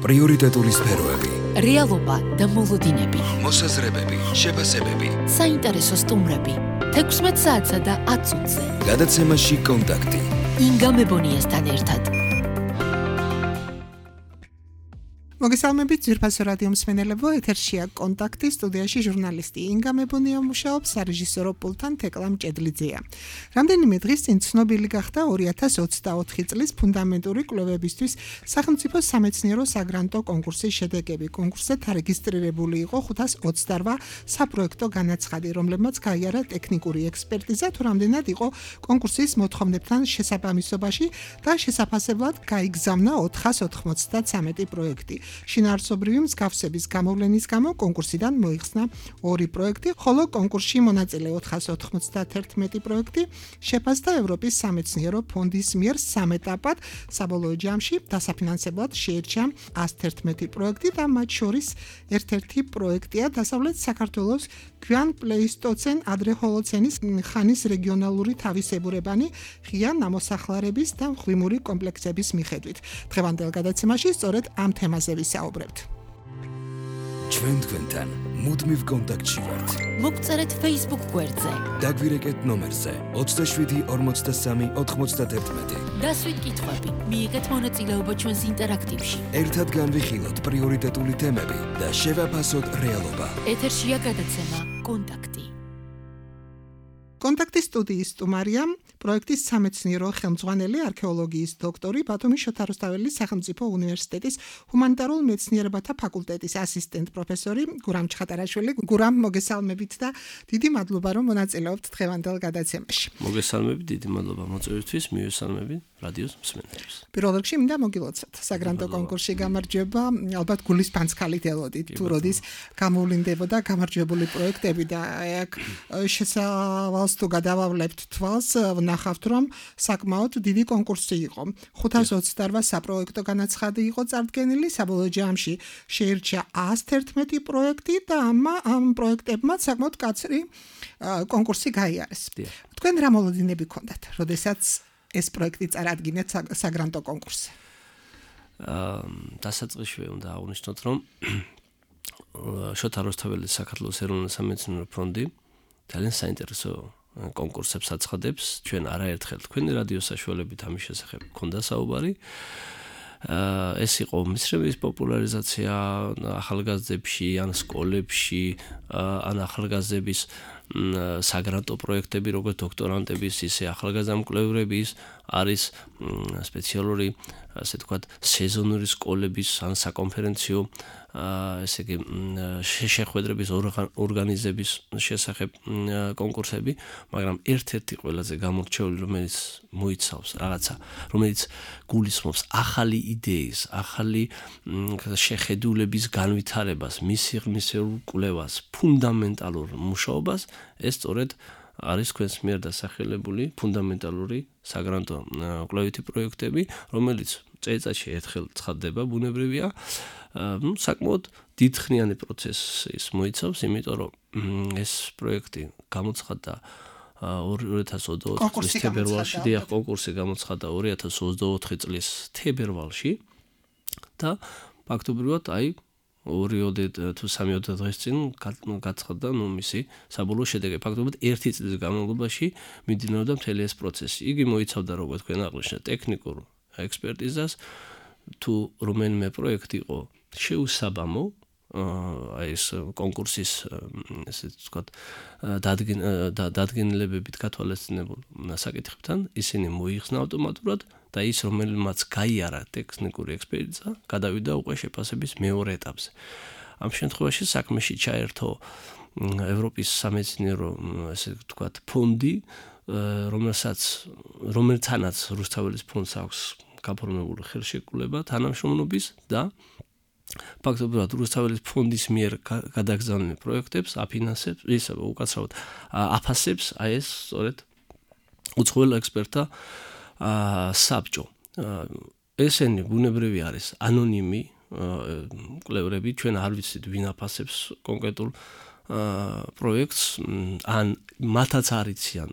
პრიორიტეტული სფეროები, რეალობა და მოლოდინები, მოსაზრებები, შეფასებები, საინტერესო სტუმრები, 16 საათსა და 10 წუთზე. გადაცემაში კონტაქტი. ინგა მებონიასთან ერთად. მოგესალმებით ძვირფასო რადიო მსმენელებო, ეთერშია კონტაქტი, სტუდიაში ჟურნალისტი ინგა მებონია მუშაობს, სარეჟისორო პულტთან თეკლა მჭედლიძეა. რამდენიმე დღის წინ ცნობილი გახდა 2024 წლის ფუნდამენტური კვლევებისთვის სახელმწიფო სამეცნიერო საგრანტო კონკურსის შედეგები. კონკურსზე დარეგისტრირებული იყო 528 საპროექტო განაცხადი, რომლებმაც გაიარა ტექნიკური ექსპერტიზა, თუ რამდენად იყო კონკურსის მოთხოვნებთან შესაბამისობაში და შესაფასებლად გაიგზავნა 493 პროექტი. შინაარსობრივი მსგავსების გამოვლენის გამო კონკურსიდან მოიხსნა 2 პროექტი, ხოლო კონკურსში მონაწილე 491 პროექტი შეფასდა ევროპის სამეცნიერო ფონდის მიერ 3 ეტაპად, საბოლოო ჯამში დასაფინანსებლად შეირჩა 111 პროექტი და მათ შორის ერთ-ერთი პროექტია დასავლეთ საქართველოს გვიან პლეისტოცენ ადრე ჰოლოცენის ხანის რეგიონალური თავისებურებანი ღია ნამოსახლარების და მღვიმური კომპლექსების მიხედვით. დღევანდელ გადაცემაში სწორედ ამ თემაზე ვისაუბრებთ. ჩვენ თქვენთან მუდმივ კონტაქტში ვართ. მოგწერეთ Facebook გვერდზე. დაგვირეკეთ ნომერზე 27 43 91. დასვით კითხვები, მიიღეთ მონაწილეობა ჩვენს ინტერაქტივში. ერთად განვიხილოთ პრიორიტეტული თემები და შევაფასოთ რეალობა. ეთერშია გადაცემა კონტაქტი. კონტაქტის სტუდიის სტუმარია პროექტის სამეცნიერო ხელმძღვანელი არქეოლოგიის დოქტორი ბათუმის შოთა რუსთაველის სახელმწიფო უნივერსიტეტის ჰუმანიტარულ მეცნიერებათა ფაკულტეტის ასისტენტ პროფესორი გურამ ჩხატარაშვილი. გურამ, მოგესალმებით და დიდი მადლობა რომ მონაწილეობთ დღევანდელ გადაცემაში. მოგესალმებით, დიდი მადლობა მოწვევისთვის, მივესალმებით რადიოს მსმენელებს. პირველ რიგში მინდა მოგილოცოთ საგრანტო კონკურსში გამარჯვება, ალბათ გულის ფანცქალით ელოდით, თუ როდის გამოვლინდებოდა გამარჯვებული პროექტები და აქ შესავალს თუ გადავავლებთ თვალს, ვნახავთ რომ საკმაოდ დიდი კონკურსი იყო. 528 საპროექტო განაცხადი იყო წარდგენილი, საბოლოო ჯამში შეირჩა 111 პროექტი და ამ პროექტებმა საკმაოდ კაცრი კონკურსი გაიარეს. თქვენ რა მოლოდინები გქონდათ, როდესაც ეს პროექტი წარადგინეთ საგრანტო კონკურსზე? დასაწყისში უნდა აღვნიშნოთ, რომ შოთა რუსთაველის საქართველოს ეროვნული სამეცნიერო ფონდი ძალიან საინტერესო კონკურსებს აცხადებს. ჩვენ არაერთხელ თქვენი რადიოს საშუალებით ამის შესახებ გქონდა საუბარი. ეს იყო მისრების პოპულარიზაცია ახალგაზრდებში, ან სკოლებში, ან ახალგაზრდების საგრანტო პროექტები, როგორც დოქტორანტების, ისე ახალგაზრდა მკვლევრების, არის სპეციალური, ასე ვთქვათ, სეზონური სკოლების ან საკონფერენციო ესე იგი შეხვედრების ორგანიზების შესახებ კონკურსები, მაგრამ ერთ-ერთი ყველაზე გამორჩეული, რომელიც მოიცავს რაღაცა, რომელიც გულისხმობს ახალი იდეის, ახალი შეხედულების განვითარებას, მისიღრმისეულ კვლევას, ფუნდამენტალურ მუშაობას, ეს სწორედ არის თქვენს მიერ დასახელებული ფუნდამენტალური საგრანტო კვლევითი პროექტები, რომელიც წელიწადში ერთხელ ცხადდება, ბუნებრივია. საკმაოდ დიდხნიანი პროცესის მოიცავს, იმიტომ რომ ეს პროექტი გამოცხადდა 2024 წლის თებერვალში, კონკურსი გამოცხადდა 2024 წლის თებერვალში და ფაქტობრივად 2 თუ 3 დღის წინ გაცხადდა მისი საბოლოო შედეგი. ფაქტობრივად 1 წლის განმავლობაში მიმდინარეობდა მთელი ეს პროცესი. იგი მოიცავდა, როგორც თქვენ აღნიშნეთ, ტექნიკურ ექსპერტიზას, თუ რომელიმე პროექტი იყო შეუსაბამო ეს კონკურსის ესე ვთქვათ დადგენილებებით გათვალისწინებულ საკითხებთან, ისინი მოიხსნა ავტომატურად და ის რომელმაც გაიარა ტექნიკური ექსპერტიზა, გადავიდა უკვე შეფასების მეორე ეტაპზე. ამ შემთხვევაში საქმეში ჩაერთო ევროპის სამეცნიერო ესე ვთქვათ ფონდი, რომელთანაც რუსთაველის ფონდს აქვს გაფორმებული ხელშეკრულება თანამშრომლობის და ფაქტობრივად რუსთაველის ფონდის მიერ გადაგზავნილ პროექტებს აფინანსებს, ისე უკაცრავად აფასებს ეს სწორედ უცხოელ ექსპერტთა საბჭო. ესენი ბუნებრივი არის ანონიმი კვლევრები, ჩვენ არ ვიცით ვინ აფასებს კონკრეტულ პროექტს, ან მათაც არ იციან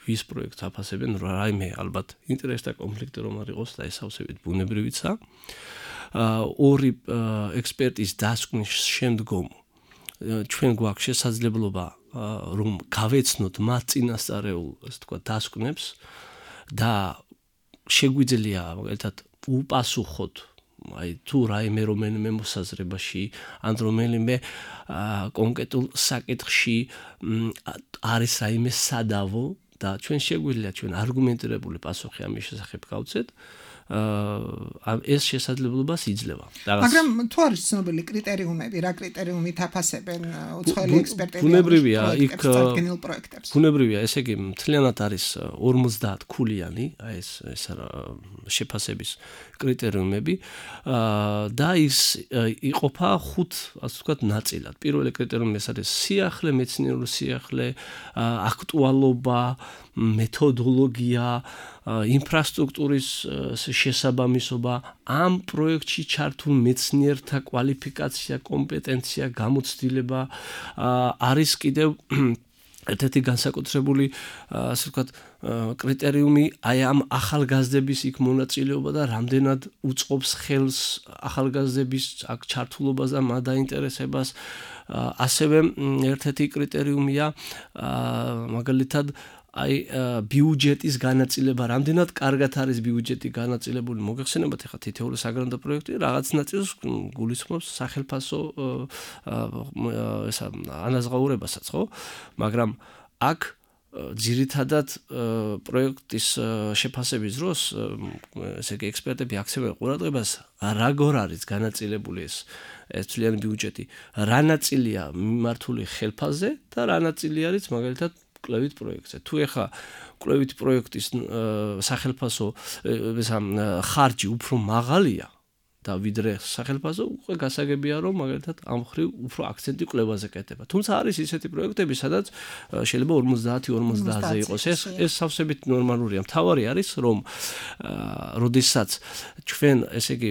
ვის პროექტს აფასებენ, რაიმე ალბათ ინტერესი და კონფლიქტი რომ არ იყოს და ესავსებით ბუნებრივიცა. ორი ექსპერტის დასკვნის შემდგომ ჩვენ გვაქვს შესაძლებლობა რომ გავეცნოთ მათ წინასწარეულ, ასე თქვა, დასკვნებს და შეგვიძლია მაგალითად უპასუხოთ აი თუ რაიმე რომელიმე მოსაზრებაში ან რომელიმე კონკრეტულ საკითხში არის რაიმე სადავო და ჩვენ შეგვიძლია ჩვენ არგუმენტირებული პასუხი ამის შესახებ გავცეთ. ეს შესაძლებლობას იძლევა. მაგრამ თუ არის ცნობილი კრიტერიუმები, რა კრიტერიუმით აფასებენ უცხოელი ექსპერტები ბუნებრივია იქ წარდგენილ პროექტებს? ბუნებრივია, ესე იგი მთლიანად არის 50 ქულიანი, აი ეს შეფასების კრიტერიუმები და ის იყოფა 5, ასე ვთქვათ, ნაწილად. პირველი კრიტერიუმი ეს არის სიახლე, მეცნიერული სიახლე, აქტუალობა, მეთოდოლოგია, ინფრასტრუქტურის შესაბამისობა, ამ პროექტში ჩართულ მეცნიერთა კვალიფიკაცია, კომპეტენცია, გამოცდილება, არის კიდევ ერთ-ერთი განსაკუთრებული, ასე ვთქვათ, კრიტერიუმი აი ამ ახალგაზრდების იქ მონაწილეობა და რამდენად უწყობს ხელს ახალგაზრდების აქ ჩართულობას და მათ დაინტერესებას. ასევე ერთ-ერთი კრიტერიუმია მაგალითად აი ბიუჯეტის განაწილება, რამდენად კარგად არის ბიუჯეტი განაწილებული. მოგეხსენებათ ახლა თითოეული საგრანტო პროექტი რაღაც ნაწილს გულისხმობს სახელფასო ანაზღაურებასაც, ხო? მაგრამ აქ ძირითადად პროექტის შეფასების დროს ესე იგი ექსპერტები აქცევენ ყურადღებას როგორ არის განაწილებული ეს თვლიანი ბიუჯეტი, რა ნაწილია მიმართული ხელფასზე და რა ნაწილი არის მაგალითად კვლევით პროექტზე. თუ ეხა კვლევით პროექტის სახელფასო ხარჯი უფრო მაღალია და ვიდრე სახელფასო, უკვე გასაგებია რომ მაგალითად ამ ხრივ უფრო აქცენტი კვლევაზე კეთდება. თუმცა არის ისეთი პროექტები, სადაც შეიძლება 50-50-ზე იყოს. ეს სავსებით ნორმალურია. მთავარი არის რომ როდესაც ჩვენ ესე იგი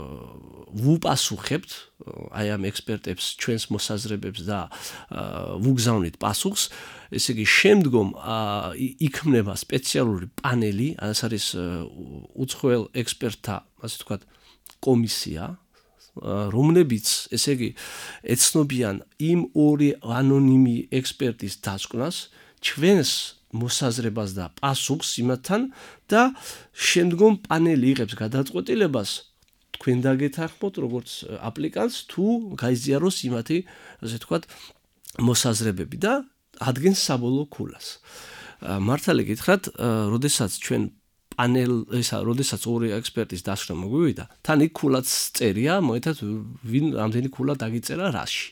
ვუპასუხებთ აი ამ ექსპერტებს ჩვენს მოსაზრებებს და ვუგზავნით პასუხს, ესე იგი შემდგომ იქმნება სპეციალური პანელი, ეს არის უცხოელ ექსპერტთა, ასე ვთქვათ, კომისია, რომლებიც, ესე იგი, ეცნობიან იმ ორი ანონიმი ექსპერტის დასკვნას, ჩვენს მოსაზრებას და პასუხს იმათთან და შემდგომ პანელი იღებს გადაწყვეტილებას თქვენ დაგეთანხმოთ როგორც აპლიკანტს თუ გაიზიაროს იმათი, ასე ვთქვათ, მოსაზრებები და ადგენს საბოლოო ქულას. მართალი გითხრათ, როდესაც ჩვენ როდესაც ორი ექსპერტის დასკვნა მოგვივიდა, თან იქ ქულაც წერია, მოედათ ვინ რამდენი ქულა დაგიწერა რაში.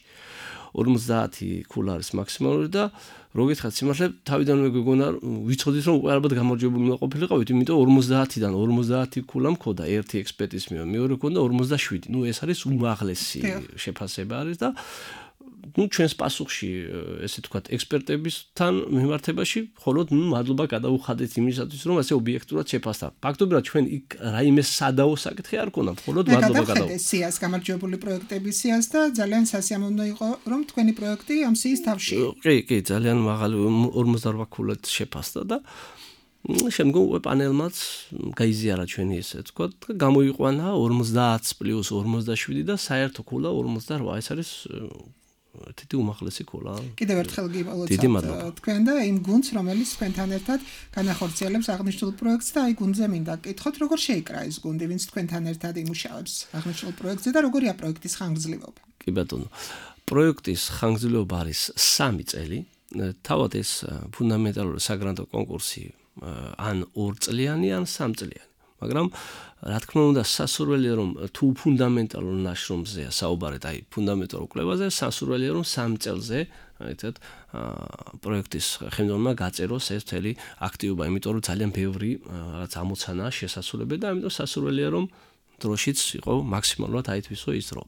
50 ქულა არის მაქსიმალური და რო გითხრათ სიმართლე, თავიდანვე გეგონა ვიცოდით რომ ალბათ გამარჯვებული უნდა ყოფილიყავით, იმიტომ 50-დან 50 ქულა მქონდა ერთი ექსპერტის მიერ, მეორე მქონდა 57. ნუ ეს არის უმაღლესი შეფასება არის და ну ჩვენს პასუხში ესე ვთქვათ ექსპერტებისთან მიმართებაში მხოლოდ მადლობა გადაუხადეთ იმისათვის რომ ასე ობიექტურად შეფასდა. ფაქტობრივად ჩვენ იქ რაიმე სადაო საკითხი არ ქონდა, მხოლოდ მადლობა გადაუხადეთ. სიას გამარჯვებული პროექტების სიას და ძალიან სასიამოვნო იყო რომ თქვენი პროექტი ამ სიის თავში. კი, ძალიან მაღალი 48 ქულით შეფასდა და შემდგომ პანელმაც გაიზიარა ჩვენი ესე ვთქვათ, გამოიყვანა 50 პლუს 47 და საერთო ქულა 48. ეს არის თითი უმაღლესი ქულა. კიდევ ერთხელ გივალოცავთ თქვენ და იმ გუნდს, რომელიც თქვენთან ერთად განახორციელებს აღნიშნულ პროექტს და აი გუნდზე მინდა გკითხოთ, როგორ შეიკრა ეს გუნდი, ვინც თქვენთან ერთად იმუშავებს აღნიშნულ პროექტზე და როგორია პროექტის ხანგრძლივობა? კი ბატონო. პროექტის ხანგრძლივობა არის 3 წელი. თავად ეს ფუნდამენტალური საგრანტო კონკურსი ან 2 წლიანი, ან 3 წლიანი. მაგრამ რა თქმა უნდა სასურველია რომ თუ ფუნდამენტალურ ნაშრომზეა საუბარი, აი ფუნდამენტალურ კვლევაზე, სასურველია რომ 3 წელზე, აიტეთ, პროექტის ხელმძღვანელმა გაწეროს ეს მთელი აქტივობა, იმიტომ რომ ძალიან ბევრი რაღაც ამოცანაა შესასრულებელი და ამიტომ სასურველია რომ დროშიც იყო მაქსიმალურად აითვისო ის დრო.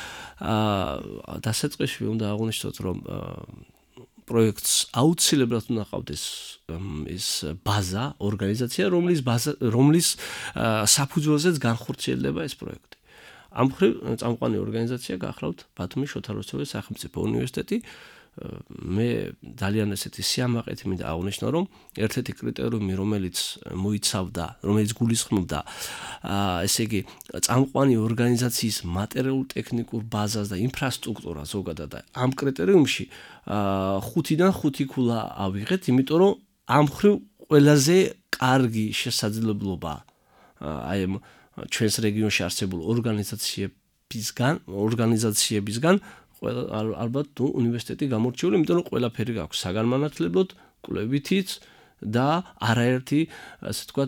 დასაწყისში უნდა აღვნიშნოთ რომ პროექტს აუცილებლად უნდა ყავდეს ის ბაზა, ორგანიზაცია, რომლის საფუძველზეც განხორციელდება ეს პროექტი. ამ მხრივ წამყვანი ორგანიზაცია გახლავთ ბათუმის შოთა რუსთაველის სახელმწიფო უნივერსიტეტი, მე ძალიან ესეთი სიამაყეთი მინდა აღნიშნო, რომ ერთ-ერთი კრიტერიუმი, რომელიც მოიცავდა, რომელიც გულისხმობდა ესე იგი წამყვანი ორგანიზაციის მატერიალურ-ტექნიკურ ბაზას და ინფრასტრუქტურას ზოგადად და ამ კრიტერიუმში 5-დან 5 ქულა ავიღეთ, იმიტომ რომ ამ მხრივ ყველაზე კარგი შესაძლებლობა აი ამ ჩვენს რეგიონში არსებულ ორგანიზაციებისგან ალბათ უნივერსიტეტი გამორჩეული, იმიტომ რომ ყველაფერი გაქვს საგანმანათლებლოდ, კვლევითიც და არაერთი, ასე ვთქვათ,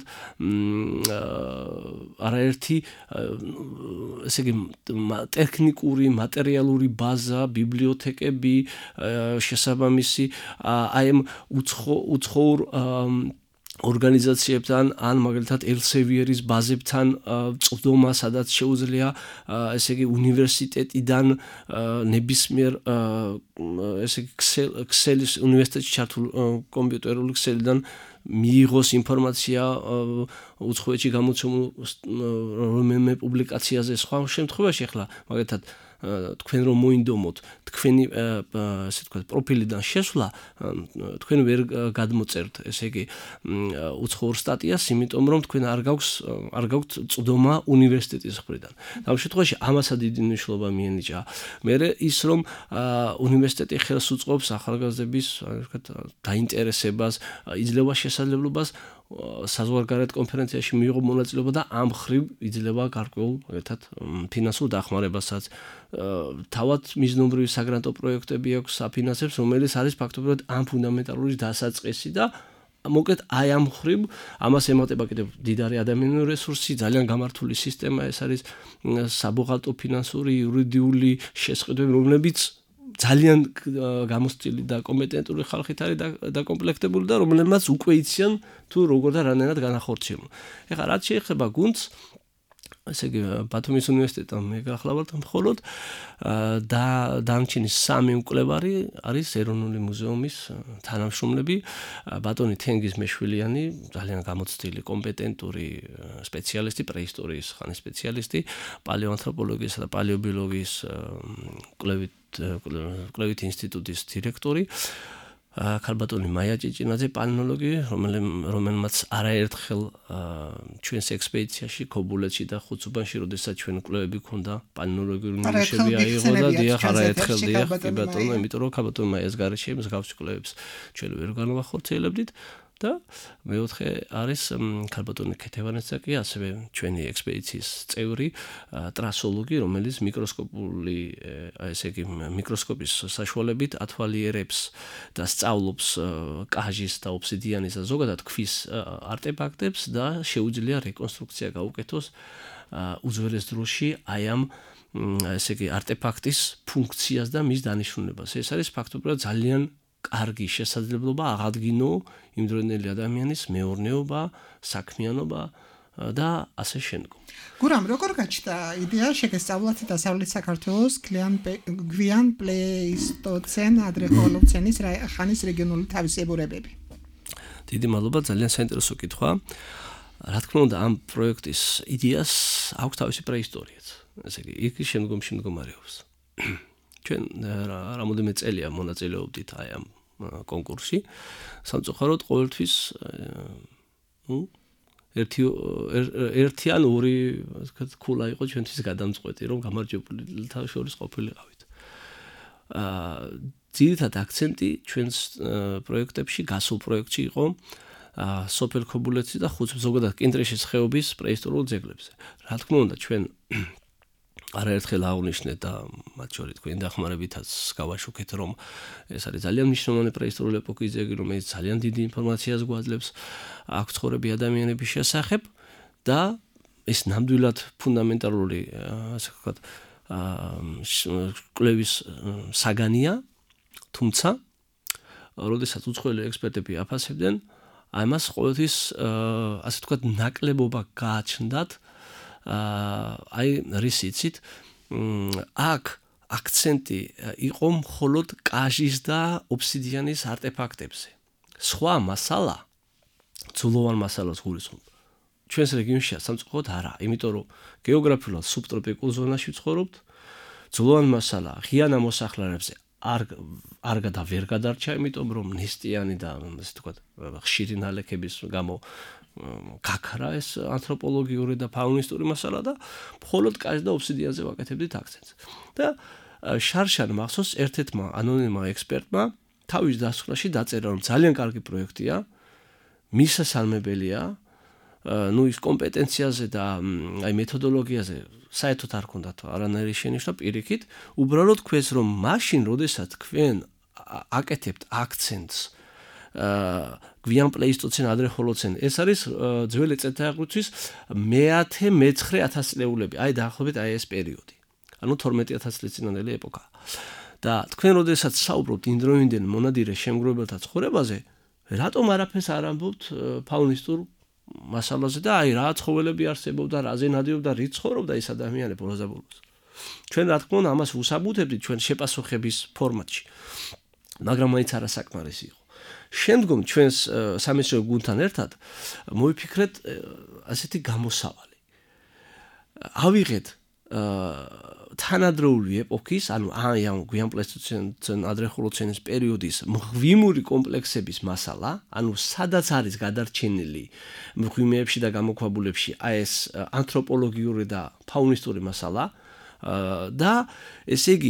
არაერთი ესე იგი ტექნიკური, მატერიალური ბაზა, ბიბლიოთეკები, შესაბამისი აი ამ უცხოურ ორგანიზაციებთან ან მაგალითად Elsevieris ბაზებთან წვდომა, სადაც შეუძლია ესე იგი უნივერსიტეტიდან ნებისმიერ ესე იგი ქსელის უნივერსიტეტში ჩართულ კომპიუტერული ქსელიდან მიიღოს ინფორმაცია უცხოეთში გამოცემულ რომელიმე პუბლიკაციაზე სხვა შემთხვევაში ახლა მაგალითად თქვენ რომ მოინდომოთ თქვენი ასე ვთქვათ პროფილიდან შესვლა თქვენ ვერ გადმოწერთ ესე იგი უცხოურ სტატიას, იმიტომ რომ თქვენ არ გაქვთ წვდომა უნივერსიტეტის მხრიდან. ამ შემთხვევაში ამასაც დიდი მნიშვნელობა მიენიჭა. მერე ის რომ უნივერსიტეტი ხელს უწყობს ახალგაზრდების ასე ვთქვათ დაინტერესებას, იძლევა შესაძლებლობას საზღვარგარეთ კონფერენციაში მიიღო მონაწილეობა და ამ ხრივ იძლევა გარკვეულ ერთად ფინანსურ დახმარებასაც. თავად მიზნობრივი საგრანტო პროექტები აქვს საფინანსებს, რომელიც არის ფაქტობრივად ამ ფუნდამენტალური დასაწყისი და მოკლედ აი ამ ხრივ ამას ემატება კიდევ დიდარი ადამიანური რესურსი, ძალიან გამართული სისტემა, ეს არის საბუღალტო ფინანსური, იურიდიული შესყიდვები, რომლებიც ძალიან გამოსწილი და კომპეტენტური ხალხით არის დაკომპლექტებული და რომლებმაც უკვე იციან თუ როგორ და რამდენად განახორციელონ. ეხლა რაც შეეხება გუნდს, ესე იგი ბათუმის უნივერსიტეტთან მე გახლავართ მხოლოდ და დანარჩენი 3 მკვლევარი არის ეროვნული მუზეუმის თანამშრომლები, ბატონი თენგიზ მეშვილიანი, ძალიან გამოცდილი, კომპეტენტური სპეციალისტი, პრეისტორიის ხანის სპეციალისტი, პალეოანთროპოლოგიისა და პალეობიოლოგიის კვლევით ინსტიტუტის დირექტორი, ქალბატონი მაია ჭიჭინაძე, პალეონოლოგი, რომელმაც არაერთხელ ჩვენს ექსპედიციაში ქობულეთში და ხუცუბანში, როდესაც ჩვენ კვლევები ქონდა, პალეონოლოგიური ნიშნები აიღო და დიახ, არაერთხელ დიახ, ბატონო, იმიტომ რომ ქალბატონი მაიას გარეშე მსგავს კვლევებს ჩვენ ვერ განვახორციელებდით. და მეოთხე არის ქალბატონი ქეთევანეცაკი, ასევე ჩვენი ექსპედიციის წევრი, ტრასოლოგი, რომელიც მიკროსკოპული, ესე იგი მიკროსკოპის საშუალებით ათვალიერებს და სწავლობს კაჟის და ობსიდიანის და ზოგადად ქვის არტეფაქტებს და შეუძლია რეკონსტრუქცია გაუკეთოს უძველეს დროში აი ამ ესე იგი არტეფაქტის ფუნქციას და მის დანიშნულებას. ეს არის ფაქტობრივად ძალიან კარგი შესაძლებლობა აღადგინო იმდროინდელი ადამიანის მეურნეობა, საქმიანობა და ასე შემდგომ. გურამ, როგორ გაჩნდა იდეა შეგესწავლათ დასავლეთ საქართველოს გვიან პლეისტოცენ ადრე ჰოლოცენის ხანის რეგიონული თავისებურებები? დიდი მადლობა, ძალიან საინტერესო კითხვა. რა თქმა უნდა, ამ პროექტის იდეას აქვს თავისი პრეისტორიაც. ესე იგი, იქ შემდგომში მდგომარეობს. ჩვენ რამოდენიმე წელია მონაწილეობდით აი ამ კონკურსში. სამწუხაროდ ყოველთვის ერთი ან ორი ქულა იყო ჩვენთვის გადამწყვეტი, რომ გამარჯვებულთა შორის ყოფილიყავით. ძირითად აქცენტი ჩვენს პროექტებში, გასულ პროექტში იყო სოფელ ქობულეთში და ზოგადად კინტრიშის ხეობის პრეისტორიულ ძეგლებზე. რა თქმა უნდა, ჩვენ არაერთხელ აღნიშნეთ და მათ შორის თქვენი დახმარებითაც გავაშუქეთ, რომ ეს არის ძალიან მნიშვნელოვანი პრეისტორიული ეპოქის ძეგლი, რომელიც ძალიან დიდი ინფორმაციას გვაძლევს აქ ცხოვრები ადამიანების შესახებ და ეს ნამდვილად ფუნდამენტალური, ასე ვთქვათ, კვლევის საგანია, თუმცა როდესაც უცხოელი ექსპერტები აფასებდნენ, ამას ყოველთვის ასე ვთქვათ ნაკლებობა გააჩნდათ აი რის იცით აქ აქცენტი იყო მხოლოდ კაჟის და ობსიდიანის არტეფაქტებზე. სხვა მასალა, ძვლოვან მასალას გულისხმობ. ჩვენს რეგიონში სამწუხაროდ არა, იმიტომ რომ გეოგრაფიულად სუბტროპიკულ ზონაში ვცხოვრობთ. ძვლოვან მასალა ღია ნამოსახლარებზე არ ვერ გადარჩა, იმიტომ რომ ნესტიანი და ასე ვთქვათ, ხშირი ნალექების გამო გაქრა ეს ანთროპოლოგიური და ფაუნისტური მასალა და მხოლოდ კაჟ და ობსიდიანზე ვაკეთებდით აქცენტს. და შარშან მახსოვს ერთ-ერთმა ანონიმმა ექსპერტმა თავის დასკვნაში დაწერა, რომ ძალიან კარგი პროექტია, მისასალმებელია, ის კომპეტენციაზე და აი მეთოდოლოგიაზე საერთოდ არ ქონდათ არანაირი შენიშვნა პირიქით, უბრალოდ ქვეს რომ მაშინ, როდესაც თქვენ აკეთებთ აქცენტს გვიან პლეისტოცენ ადრე ჰოლოცენ, ეს არის ძველი წელთაღრიცხვის მე-19 წლეულები, აი დაახლოებით აი ეს პერიოდი. ანუ 12,000 წლის წინანდელი ეპოქა. და თქვენ როდესაც საუბრობთ იმდროინდელ მონადირე შემგროვებელთა ცხოვრებაზე, რატომ არაფერს არ ამბობთ ფაუნისტურ მასალაზე და აი რა ცხოველები არსებობდა, რაზე ნადირობდა, რით ცხოვრობდა ეს ადამიანი ბოლოს და ბოლოს. ჩვენ რა თქმა უნდა ამას ვუსაბუთებდით ჩვენ შეპასუხების ფორმატში. მაგრამ მაინც არასაკმარისი იყო. შემდგომ ჩვენს სამეცნიერო გუნდთან ერთად მოვიფიქრეთ ასეთი გამოსავალი. ავიღეთ თანადროული ეპოქის, ანუ ამ გვიან პლეისტოცენ ადრე ჰოლოცენის პერიოდის მღვიმური კომპლექსების მასალა, ანუ სადაც არის გადარჩენილი მღვიმეებში და გამოქვაბულებში აი ეს ანთროპოლოგიური და ფაუნისტური მასალა და ესე იგი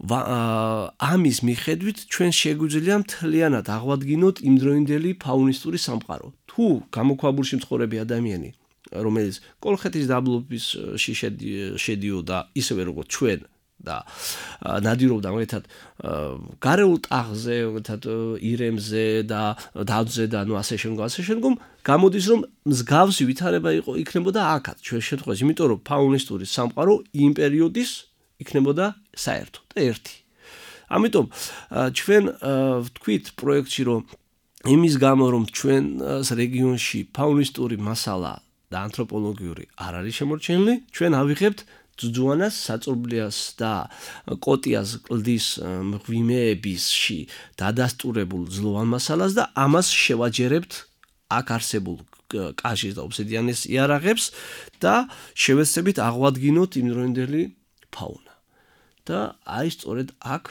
ამის მიხედვით ჩვენ შეგვიძლია მთლიანად აღვადგინოთ იმდროინდელი ფაუნისტური სამყარო. თუ გამოქვაბულში მცხოვრები ადამიანი რომელიც კოლხეთის დაბლობში შედიოდა ისევე როგორც ჩვენ და ნადირობდა მაგალითად გარეულ ტაღზე, მაგალითად ირემზე და დავზე და ანუ ასე შემდგომ გამოდის რომ მსგავსი ვითარება იქნებოდა აქაც ჩვენ შემთხვევაში, იმიტომ რომ ფაუნისტური სამყარო იმ პერიოდის იქნებოდა საერთოდ ერთი. ამიტომ ჩვენ ვთქვით პროექტში რომ იმის გამო რომ ჩვენს რეგიონში ფაუნისტური მასალა და ანთროპოლოგიური არ არის შემორჩენილი, ჩვენ ავიღებთ ძუძუანას, საწურბლიას და კოტიას კლდის მღვიმეებისში დადასტურებულ ძლოვან მასალას და ამას შევაჯერებთ აქ არსებულ კაჟის და ობსიდიანის იარაღებს და შევეცდებით აღვადგინოთ იმდროინდელი ფაუნა. და აი სწორედ აქ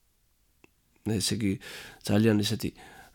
ესე იგი ძალიან ესეთი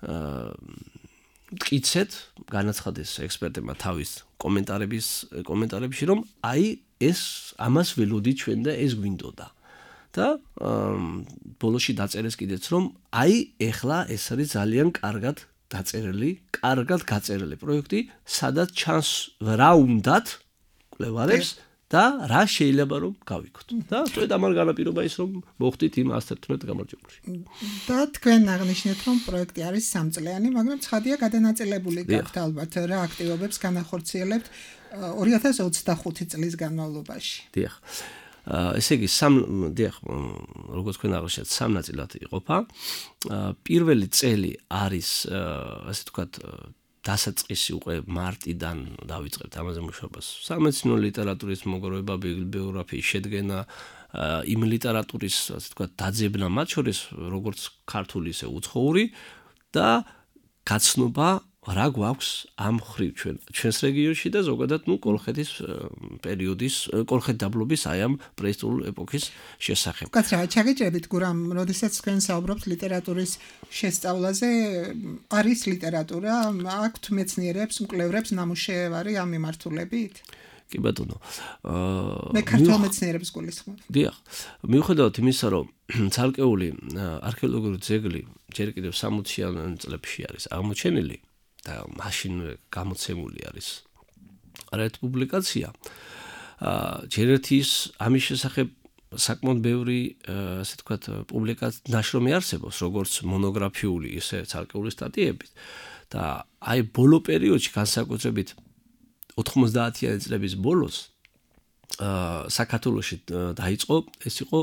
მტკიცეთ განაცხადეს ექსპერტებმა თავის კომენტარებში რომ აი ეს ამას ველოდი ჩვენ და ეს გვინდოდა. და ბოლოში დაწერეს კიდეც რომ აი ეხლა ეს არის ძალიან კარგად გაწერილი პროექტი, სადაც ჩანს რა უნდათ კვლევარებს და რა შეიძლება რომ გავიქოთ. და სწორედ ამან განაპირობა ის რომ მოხდით იმ 111 გამარჯვებულში. და თქვენ აღნიშნეთ რომ პროექტი არის 3 წლიანი, მაგრამ ცხადია გადანაწილებული გაქვთ ალბათ რა აქტივობებს განახორციელებთ 2025 წლის განმავლობაში. დიახ. ესე იგი როგორც თქვენ აღნიშნეთ 3 ნაწილად იყოფა. პირველი წელი არის ასე ვთქვათ დასაწყისი უკვე მარტიდან დავიწყებთ ამაზე მუშაობას. სამეცნიერო ლიტერატურის მოგროვება, ბიოგრაფიის შედგენა, იმ ლიტერატურის ასე ვთქვათ დაძებნა მათ შორის როგორც ქართული ისე უცხოური და გაცნობა რა გვაქვს ამ ხრივ ჩვენს რეგიონში და ზოგადად კოლხეთის პერიოდის, კოლხეთ დაბლობის აი ამ პრეისტორიული ეპოქის შესახებ. კაცრავად ჩაგეჭერით გურამ, როდესაც თქვენ საუბრობთ ლიტერატურის შესწავლაზე, არის ლიტერატურა, აქვთ მეცნიერებს, მკვლევრებს ნამუშევარი ამ მიმართულებით? კი ბატონო. მე ქართულ მეცნიერებს გულისხმობ. დიახ. მიუხედავად იმისა, რომ ცალკეული არქეოლოგიური ძეგლი ჯერ კიდევ 60-იან წლებში არის აღმოჩენილი და მაშინვე გამოცემული არის არაერთი პუბლიკაცია. ჯერ ერთი ის ამის შესახებ საკმაოდ ბევრი ასე ვთქვათ პუბლიკაცია ნაშრომი არსებობს, როგორც მონოგრაფიული, ისე ცალკეული სტატიებით. და აი ბოლო პერიოდში განსაკუთრებით 90-იანი წლების ბოლოს საქართველოში დაიწყო, ეს იყო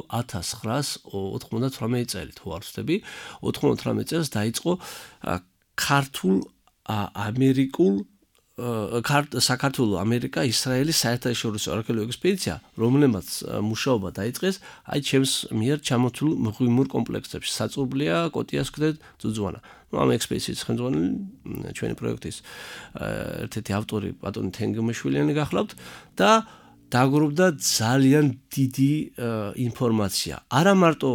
1998 წელი, თუ არ ვცდები, 98 წელს დაიწყო ქართულ ამერიკულ საქართველოს ამერიკა ისრაელის საერთაშორისო არქეოლოგიური ექსპედიცია, რომელმაც მუშაობა დაიწყეს აი ჩემს მიერ ჩამოთვლილ მღვიმურ კომპლექსებში, საწურბლია, კოტიას ქვდეთ, ძუძუანა. ამ ექსპედიციის ხელმძღვანელი ჩვენი პროექტის ერთ-ერთი ავტორი ბატონი თენგმეშვილი გახლავთ და დაგროვდა ძალიან დიდი ინფორმაცია. არა მარტო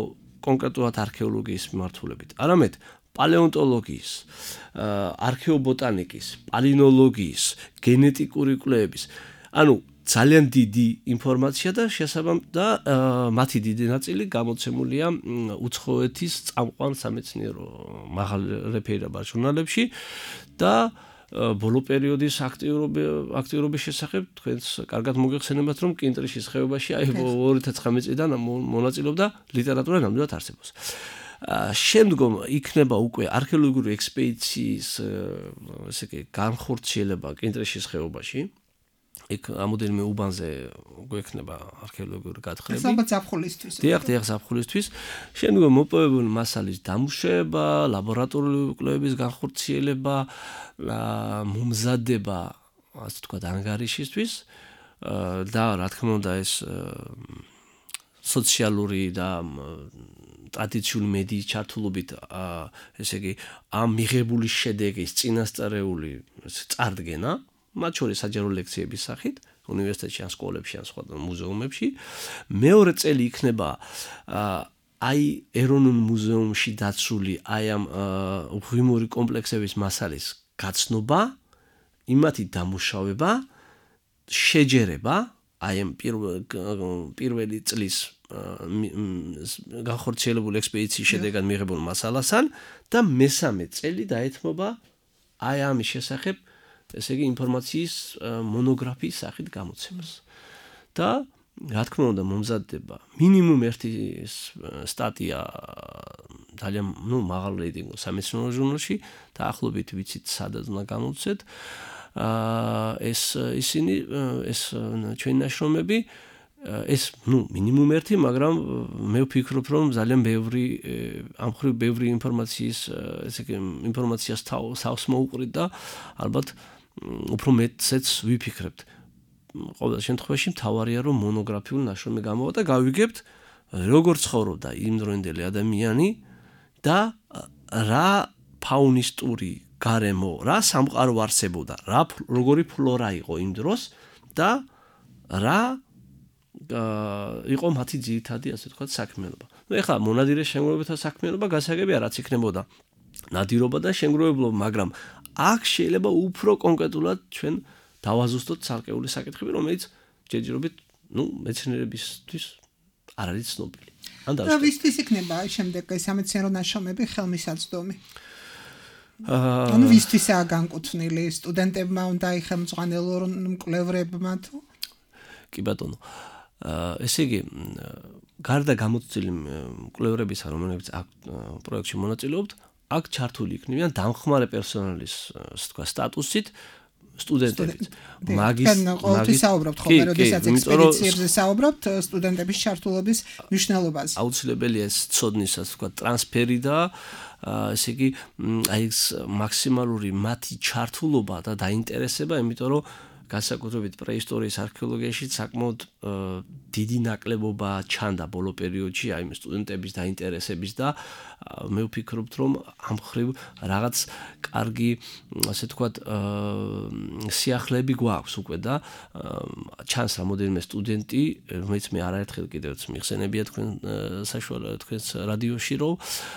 კონკრეტულად არქეოლოგიის მიმართულებით, არამედ პალეონტოლოგიის, არქეობოტანიკის, პალინოლოგიის, გენეტიკური კვლევების, ანუ ძალიან დიდი ინფორმაცია და მათი დიდი ნაწილი გამოცემულია უცხოეთის წამყვან სამეცნიერო მაღალ რეფერირებულ ჟურნალებში და ბოლო პერიოდის აქტიურობის შესახებ თქვენს კარგად მოგეხსენებათ, რომ კინტრიშის ხეობაში 2019 წლიდან მონაწილეობდა ლიტერატურა ნამდვილად არსებობს. შემდგომ იქნება უკვე არქეოლოგიური ექსპედიციის განხორციელება კინტრიშის ხეობაში. იქ ამოდენიმე უბანზე გვექნება არქეოლოგიური გათხრები. ალბათ ზაფხულისთვის. დიახ, ზაფხულისთვის. შემდგომ მოპოვებული მასალის დამუშავება, ლაბორატორიული კვლევების განხორციელება, მომზადება, ასე ვთქვათ, ანგარიშისთვის და რა თქმა უნდა ეს სოციალური და ტრადიციული მედიის ჩართულობით, ესე იგი, ამ მიღებული შედეგის წინასწარეული წარდგენა, მათ შორის საჯარო ლექციების სახით, უნივერსიტეტში, ან სკოლებში, ან სხვა მუზეუმებში. მეორე წელი იქნება აი ეროვნულ მუზეუმში დაცული აი ამ ღვიმური კომპლექსების მასალის გაცნობა, იმათი დამუშავება, შეჯერება, აი ამ პირველი წლის განხორციელებული ექსპედიციის შედეგად მიღებულ მასალასთან და მესამე წელი დაეთმობა აი ამის შესახებ, ესე იგი ინფორმაციის მონოგრაფიის სახით გამოცემას. და რა თქმა უნდა მომზადდება მინიმუმ ერთი სტატია ძალიან მაღალ რეიტინგულ სამეცნიერო ჟურნალში, დაახლოებით ვიცით სადაც უნდა გამოვცეთ. ეს ჩვენი ნაშრომები ეს მინიმუმ ერთი, მაგრამ მე ვფიქრობ, რომ ძალიან ბევრი ამ ხრივ ბევრი ინფორმაციას თავს მოუყრით და ალბათ უფრო მეტსეც ვიფიქრებთ. ყოველ შემთხვევაში მთავარია, რომ მონოგრაფიული ნაშრომი გამოვა და გავიგებთ, როგორ ცხოვრობდა იმდროინდელი ადამიანი და რა ფაუნისტური გარემო, რა სამყარო არსებობდა, როგორი ფლორა იყო იმ დროს და რა იყო მათი ძირითადი, ასე ვთქვათ, საქმიანობა. ეხლა მონადირე შემგროვებათა საქმიანობა გასაგებია, რაც იქნებოდა ნადირობა და შემგროვებლობა, მაგრამ აქ შეიძლება უფრო კონკრეტულად ჩვენ დავაზუსტოთ ცალკეული საკითხები, რომელიც ჯერჯერობით, მეცნიერებისთვის არ არის ცნობილი. და ვისთვის იქნება შემდეგ სამეცნიერო ნაშრომები ხელმისაწვდომი? ანუ ვისთვისაა განკუთვნილი, სტუდენტებმა უნდა იხელმძღვანელონ მკვლევრებმა თუ? კი ბატონო. ესე იგი, გარდა გამოცდილი მკვლევრებისა, რომლებიც აქ პროექტში მონაწილეობთ, აქ ჩართული იქნებიან დამხმარე პერსონალის, ასე ვთქვათ, სტატუსით სტუდენტებიც. ყოველთვის საუბრობთ ხოლმე, როდესაც ექსპედიციებზე საუბრობთ სტუდენტების ჩართულობის მნიშვნელობაზე. აუცილებელია ეს ცოდნის, ასე ვთქვათ, ტრანსფერი და ესე იგი, აი ეს მაქსიმალური მათი ჩართულობა და დაინტერესება, იმიტომ რომ განსაკუთრებით პრეისტორიის არქეოლოგიაში საკმაოდ დიდი ნაკლებობა ჩანდა ბოლო პერიოდში აი სტუდენტების დაინტერესების და მე ვფიქრობ, რომ ამ ხრივ რაღაც კარგი, ასე ვთქვათ, სიახლეები გვაქვს უკვე და ჩანს რამოდენიმე სტუდენტი, რომელიც მე არაერთხელ კიდევაც მიხსენებია თქვენ საშუალო თქვენს რადიოში, რომ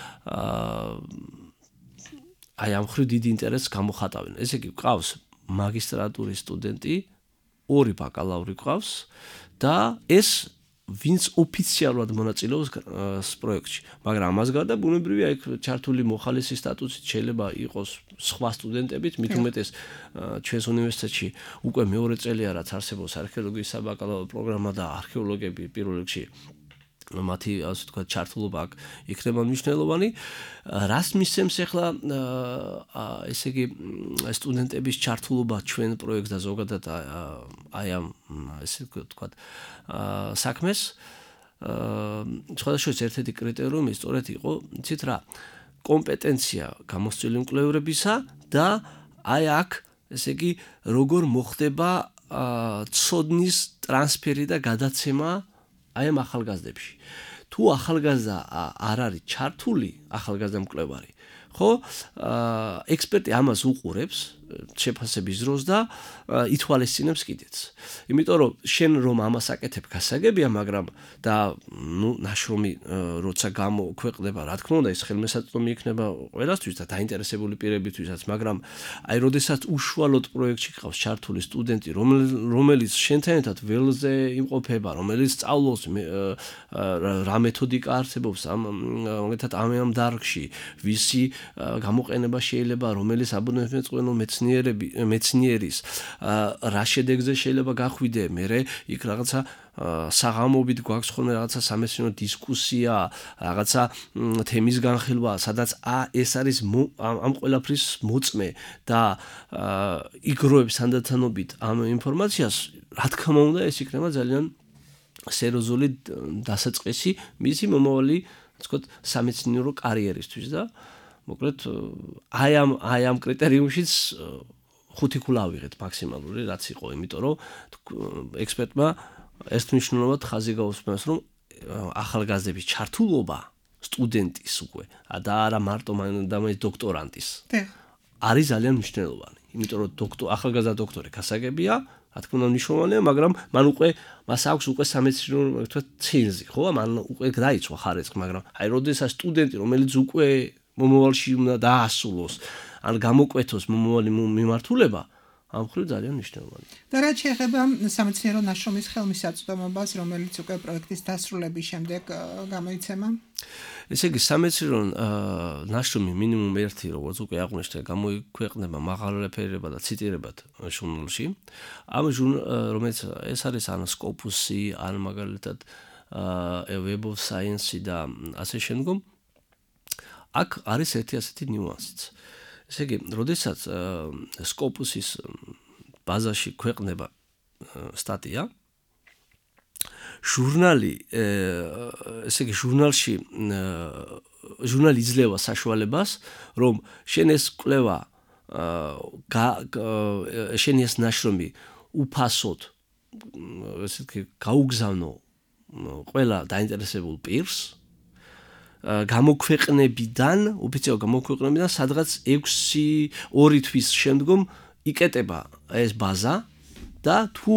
აი ამ ხრივ დიდი ინტერესს გამოხატავენ. ესე იგი, ყავს მაგისტრატურის სტუდენტი, 2 ბაკალავრი ყავს და ეს ვინც ოფიციალურად მონაწილეობს პროექტში, მაგრამ ამას გარდა ბუნებრივია იქ ჩართული მოხალისის სტატუსით შეიძლება იყოს სხვა სტუდენტებით, მით უმეტეს ჩვენს უნივერსიტეტში უკვე მეორე წელია რაც არსებობს არქეოლოგიის საბაკალავრო პროგრამა და არქეოლოგები პირველ რიგში მათი, ასე ვთქვათ, ჩართულობა აქ იქნება მნიშვნელოვანი. რას მისცემს ახლა ესე იგი სტუდენტების ჩართულობა ჩვენ პროექტს და ზოგადად აი ამ ესე ვთქვათ საქმეს სხვადასხვა ერთ-ერთი კრიტერიუმი სწორედ იყო, იცით რა, კომპეტენცია გამოცდილი მკვლევრებისა და აი აქ ესე იგი როგორ მოხდება ცოდნის ტრანსფერი და გადაცემა აი ამ ახალგაზრდებში. თუ ახალგაზრდა არ არის ჩართული, ახალგაზრდა მკვლევარი, ხო, ექსპერტი ამას უყურებს, შეფასების დროს და ითვალისწინებს კიდეც. იმიტომ რომ შენ რომ ამას აკეთებ გასაგებია, მაგრამ და ნაშრომი როცა გამოქვეყნება, რა თქმა უნდა, ეს ხელმისაწვდომი იქნება ყველასთვის და დაინტერესებული პირებისთვისაც, მაგრამ აი როდესაც უშუალოდ პროექტში ყავს ჩართული სტუდენტი, რომელიც შენთან ერთად ველზე იმყოფება, რომელიც სწავლობს რა მეთოდიკა არსებობს მაგალითად ამ დარგში, ვისი გამოყენება შეიძლება, რომელიც აბუნებისმეტყველო მეცნიერის რა შედეგზე შეიძლება გახვიდე, მერე იქ რაღაცა საღამობით გვაქვს ხოლმე რაღაცა სამეცნიერო დისკუსია, რაღაცა თემის განხილვა, სადაც ეს არის ამ ყველაფრის მოწმე და იგროვებს თანდათანობით ამ ინფორმაციას, რა თქმა უნდა, ეს იქნება ძალიან სერიოზული დასაწყისი მისი მომავალი, თქო, სამეცნიერო კარიერისთვის და მოკლედ აი ამ კრიტერიუმშიც 5 ქულა ავიღეთ მაქსიმალური, რაც იყო, იმიტომ რომ ექსპერტმა ეს მნიშვნელოვნად ხაზი გაუსმენს, რომ ახალგაზრდების ჩართულობა სტუდენტის უკვე და არა მარტო დოქტორანტის არის ძალიან მნიშვნელოვანი, იმიტომ რომ ახალგაზრდა დოქტორი გასაგებია, რა თქმა უნდა მნიშვნელოვანია, მაგრამ მას აქვს უკვე სამეცნიერო ცენზი, ხო? მან უკვე დაიცვა ხარისხი, მაგრამ აი როდესაც სტუდენტი, რომელიც უკვე მომავალში უნდა დაასრულოს, ან გამოკვეთოს მომავალი მიმართულება, ამ მხრივ ძალიან მნიშვნელოვანია. და რაც შეეხება სამეცნიერო ნაშრომის ხელმისაწვდომობას, რომელიც უკვე პროექტის დასრულების შემდეგ გამოიცემა? ესე იგი, სამეცნიერო ნაშრომი მინიმუმ 1, როგორც უკვე აღვნიშნე, გამოიქვეყნება მაღალრეფერირება და ციტირებად ჟურნალში. ამ რომელიც ეს არის ან Scopus-ი, ან მაგალითად Web of Science და ასე შემდგომ. აქ არის ერთი ასეთი ნიუანსიც. ესე იგი, როდესაც Scopus-ის ბაზაში ქვეყნება სტატია, ჟურნალი, ესე იგი, ჟურნალი იძლევა საშუალებას, რომ შენ ეს კვლევა შენი ეს ნაშრომი უფასოდ, ესე იგი, გაუგზავნო ყველა დაინტერესებულ პირს, გამოქვეყნებიდან, ოფიციალურ გამოქვეყნებიდან, სადღაც 2 თვის შემდგომ იკეტება ეს ბაზა და თუ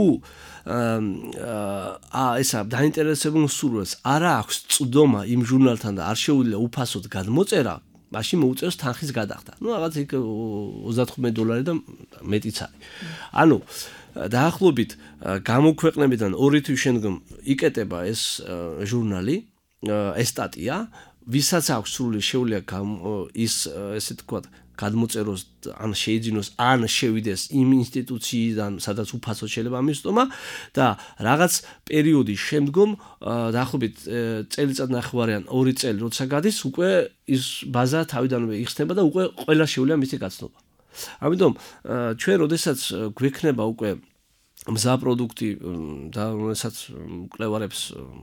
ესა დაინტერესებულ სურვილს არა აქვს წვდომა იმ ჟურნალთან და არ შეუძლია უფასოდ გადმოწერა, მაშინ მოუწევს თანხის გადახდა. რაღაც იქ $35 და მეტიც არის. ანუ დაახლოებით გამოქვეყნებიდან 2 თვის შემდგომ იკეტება ეს ჟურნალი, ეს სტატია, ვისაც აქვს სურვილი შეუძლია ის ესე თქვა გადმოწეროს ან შეიძინოს ან შევიდეს იმ ინსტიტუციიდან, სადაც უფასოდ შეიძლება ამისწომა და რაღაც პერიოდის შემდგომ დაახლოებით წელიწადნახევარი ან 2 წელი როცა გადის, უკვე ის ბაზა თავიდანვე იხსნება და უკვე ყველა შეუძლია მისი გაცნობა. ამიტომ ჩვენ როდესაც გვექნება უკვე მზა პროდუქტი და რომელსაც მკვლევარებს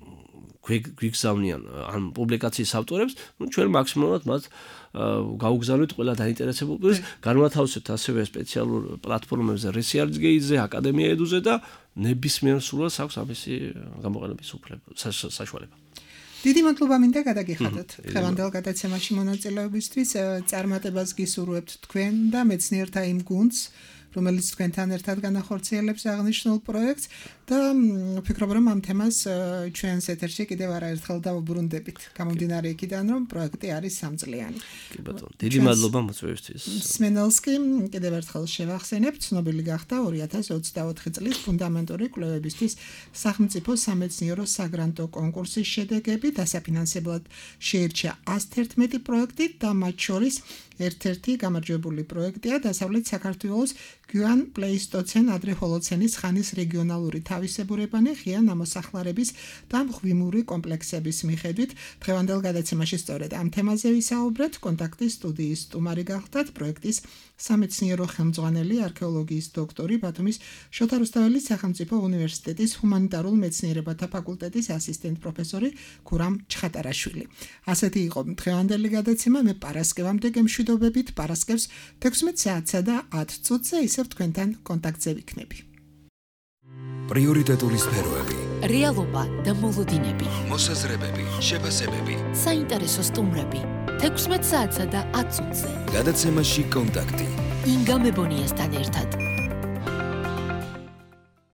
გვიგზავნიან ან პუბლიკაციის ავტორებს, ჩვენ მაქსიმალურად მათ გაუგზავნით ყველა დაინტერესებულ პირს, განვათავსებთ ასევე სპეციალურ პლატფორმებზე Research Gate-ზე, Academia Edu-ზე და ნებისმიერ სურვილს აქვს ამისი გამოყენების საშუალება. დიდი მადლობა მინდა გადაგიხადოთ. დღევანდელ გადაცემაში მონაწილეობისთვის წარმატებას გისურვებთ თქვენ და მეცნიერთა იმ გუნდს, რომელიც თქვენთან ერთად განახორციელებს აღნიშნულ პროექტს და ვფიქრობ, რომ ამ თემას ჩვენს ეთერში კიდევ არაერთხელ დავუბრუნდებით. გამომდინარე იქიდან, რომ პროექტი არის 3 წლიანი. კი ბატონო, დიდი მადლობა მოწვევისთვის. მსმენელს კი კიდევ ერთხელ შევახსენებ, ცნობილი გახდა 2024 წლის ფუნდამენტური კვლევებისთვის სახელმწიფო სამეცნიერო საგრანტო კონკურსის შედეგები, დასაფინანსებლად შეირჩა 111 პროექტი და მათ შორის ერთ-ერთი გამარჯვებული პროექტია დასავლეთ საქართველოს გვიან პლეისტოცენ ადრე ჰოლოცენის ხანის რეგიონალური თავისებურებანი ღია ნამოსახლარების და მღვიმური კომპლექსების მიხედვით. დღევანდელ გადაცემაში სწორედ ამ თემაზე ვისაუბრეთ. კონტაქტის სტუდიის სტუმარი გახდათ პროექტის სამეცნიერო ხელმძღვანელი, არქეოლოგიის დოქტორი, ბათუმის შოთა რუსთაველის სახელმწიფო უნივერსიტეტის ჰუმანიტარულ მეცნიერებათა ფაკულტეტის ასისტენტ პროფესორი ქურამ ჩხატარაშვილი. ასეთი იყო დღევანდელი გადაცემა. მე პარასკევამდე გემშვიდობებით, პარასკევს 16 საათსა და 10 წუთზე ისევ თქვენთან კონტაქტზე ვიქნები. პრიორიტეტული სფეროები, რეალობა და მოლოდინები, მოსაზრებები, შეფასებები, საინტერესო სტუმრები 16 საათსა და 10 წუთზე. გადაცემაში კონტაქტი. ინგა მებონიასთან ერთად.